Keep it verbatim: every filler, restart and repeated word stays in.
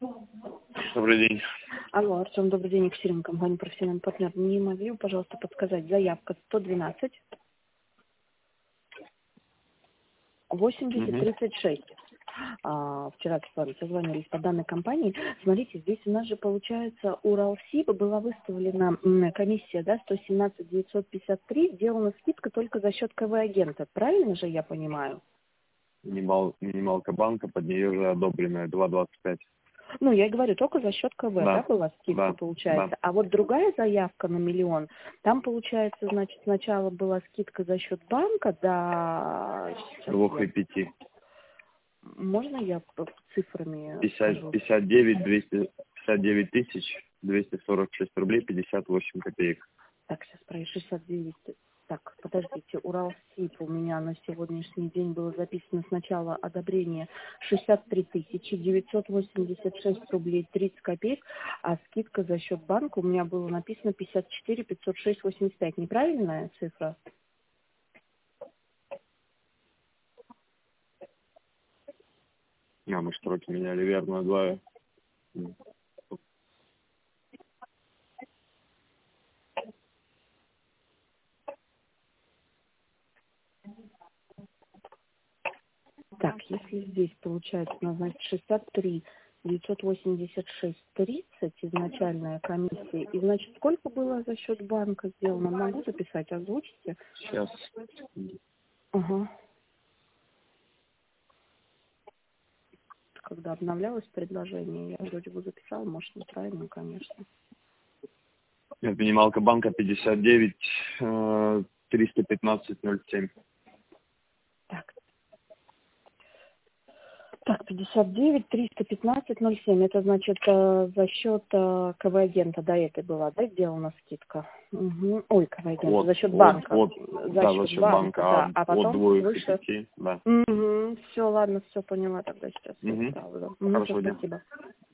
Добрый день. Алло, Артем, добрый день, Екатерина, компания «Профессиональный партнер». Не могли бы, пожалуйста, подсказать, заявка сто двенадцать восемьдесят тридцать шесть. А, вчера с вами созвонились по данной компании. Смотрите, здесь у нас же получается Уралсиб была выставлена м, комиссия, да, сто семнадцать девятьсот пятьдесят три, сделана скидка только за счет КВ-агента. Правильно же я понимаю? Минимал, минималка банка, под нее же одобренная два двадцать пять. Ну, я и говорю, только за счет КВ, да, Да, была скидка, да, получается. да. А вот другая заявка на миллион, там, получается, значит, сначала была скидка за счет банка, да... сейчас Двух я- и пяти. Можно я п- цифрами пятьдесят, скажу? пятьдесят девять, двести, пятьдесят девять тысяч, двести сорок шесть рублей, пятьдесят восемь копеек. Так, сейчас про шестьдесят девять. Так, подождите, Уралсиб у меня на сегодняшний день было записано сначала одобрение шестьдесят три тысячи девятьсот восемьдесят шесть рублей тридцать копеек, а скидка за счет банка у меня было написано пятьдесят четыре пятьсот шесть восемьдесят пять. Неправильная цифра? А, мы строки меняли верно, два. Так, если здесь получается, ну, значит, шестьдесят три девятьсот восемьдесят шесть тридцать изначальная комиссия, и значит, сколько было за счет банка сделано? Могу записать, озвучите? Сейчас. Ага. Когда обновлялось предложение, я вроде бы записала, может, неправильно, конечно. Нет, минималка банка пятьдесят девять, э, триста пятнадцать ноль семь. Так, так, пятьдесят девять триста пятнадцать ноль семь, это значит э, за счет э, КВ-агента, да, это была, да, сделана скидка? Угу. Ой, КВ-агента, Вот, за счет вот, банка. вот, За да, за счет счет банка, банка, да, а а от потом двоих и свыше. пяти, да. Угу. Все, ладно, все поняла, тогда сейчас все Угу. исправлю. Угу, все, Хорошего дня. спасибо.